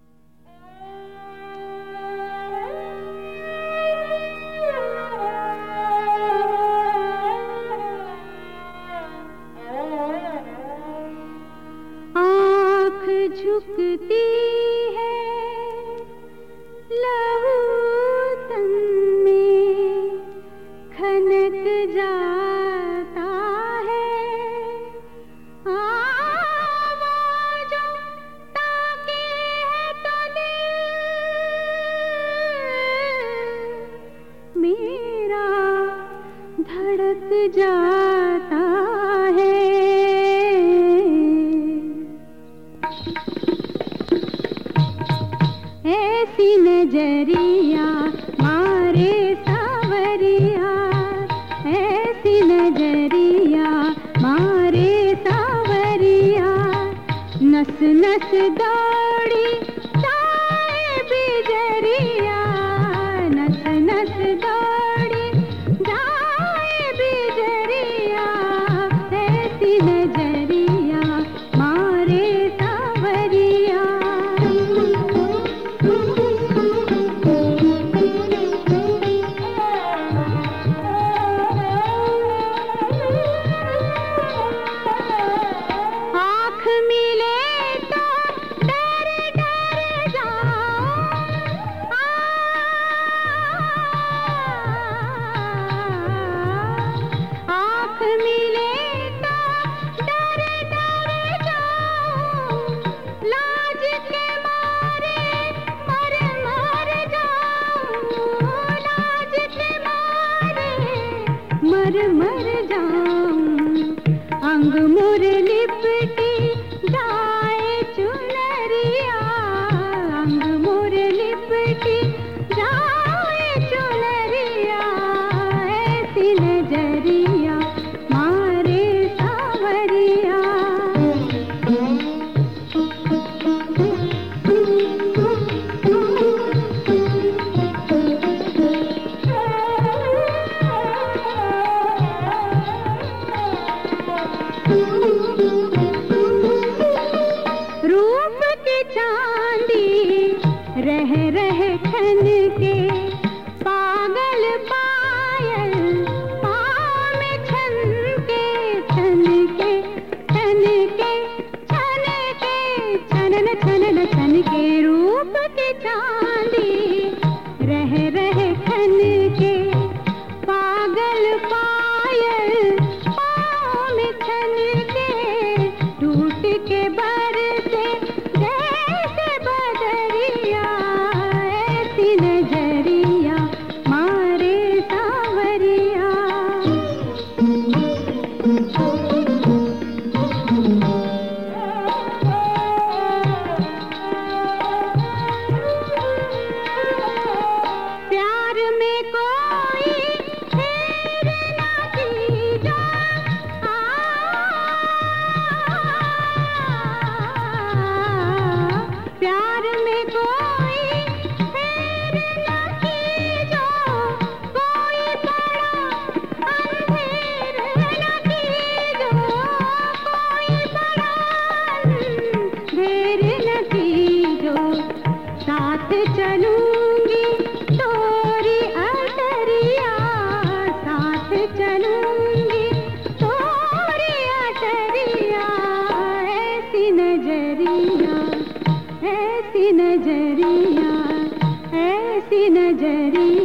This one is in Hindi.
आँख झुकती है लहू तन में खनक जाता है, आवाज़ों ताके है तो दिल मेरा धड़क जाता है। ऐसी नजरिया मारे सावरिया, ऐसी नजरिया मारे सावरिया, नस नस दौड़ी जाए बिजरिया, नस नस दौड़ी जाए बिजरिया, ऐसी नजरिया मारे सावरिया। आँख मिले तो डर डर जाऊं, आँख मिले तो डर डर जाऊं, लाज के मारे मर मर जाऊं, लाज के मारे मर मर जाऊं, अंग मुर लिपटी जाए चुनरिया, अंग मुर लिपटी जाए चुनरिया, ऐसी नजरिया मारे सावरिया। रूप की चांदी रह रह खन के, पागल पायल पाँव में छन के, छन के छन के छन के छनन छनन छन के, रूप की चांदी रह रह खन के, पागल पायल पाँव में छन के, टूट के बरसे जैसे बदरिया, ऐसी नजरिया मारे सावरिया। प्यार में कोई हेर ना कीजो, प्यार में कोई हेर ना कीजो, कोई बड़ा अंधेर ना कीजो, कोई बड़ा अंधेर न कीजो, साथ चलूंगी तोरी अटरिया, साथ चलूंगी तोरी अटरिया, ऐसी नजरिया, ऐसी नजरिया, ऐसी नजरिया।